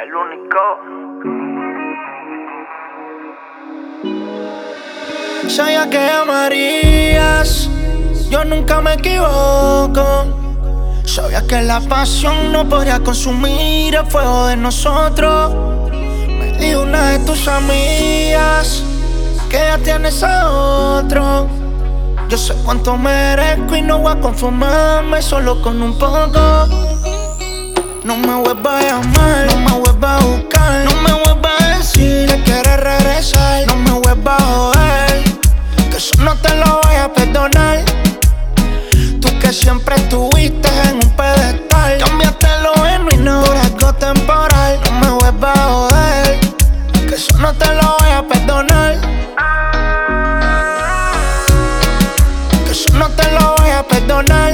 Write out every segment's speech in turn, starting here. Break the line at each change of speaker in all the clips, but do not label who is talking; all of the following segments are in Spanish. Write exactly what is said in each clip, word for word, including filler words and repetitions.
El único.
Sabía que llamarías, yo nunca me equivoco. Sabía que la pasión no podría consumir el fuego de nosotros. Me dijo una de tus amigas que ya tienes a otro. Yo sé cuánto merezco y no voy a conformarme solo con un poco. No me vuelvas a llamar, no me vuelvas a buscar, no me vuelvas a decir que quieres regresar, no me vuelvas a joder, que eso no te lo voy a perdonar. Tú que siempre estuviste en un pedestal, cambiaste lo genuino por algo temporal. No me vuelvas a joder, que eso no te lo voy a perdonar, que eso no te lo voy a perdonar.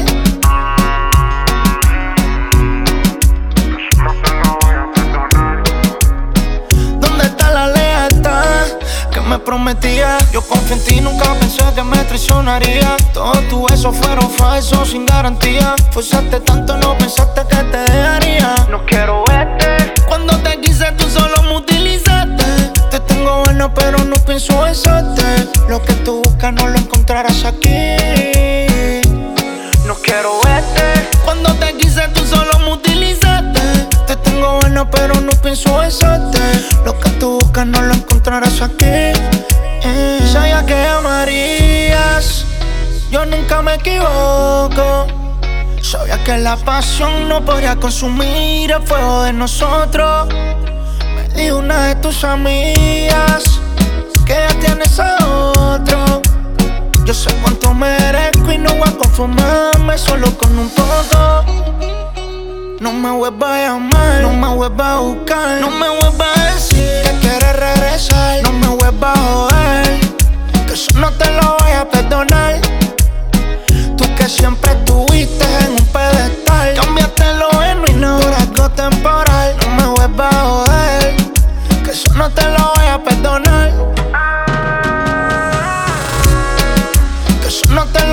Me prometía, yo confié en ti, nunca pensé que me traicionaría. Todos tus besos fueron falsos, sin garantía. Forzaste tanto, no pensaste que te dejaría.
No quiero verte.
Cuando te quise, tú solo me utilizaste. Te tengo bueno, pero no pienso besarte. Lo que tú buscas no lo encontrarás aquí.
No quiero verte.
Cuando te quise, tú solo me utilizaste. Te tengo bueno, pero no pienso besarte. Lo que tú buscas no lo encontrarás aquí. eh. Sabía que llamarías, yo nunca me equivoco. Sabía que la pasión no podría consumir el fuego de nosotros. Me dijo una de tus amigas que ya tienes a otro. Yo sé cuánto merezco y no voy a conformarme solo con un poco. No me vuelvas a llamar, no me vuelvas a buscar, no me vuelvas a decir que quieres regresar, no me vuelvas a joder, que eso no te lo voy a perdonar. Tú que siempre estuviste en un pedestal, cambiaste lo genuino por algo temporal. No me vuelvas a joder, que eso no te lo voy a perdonar, que eso no te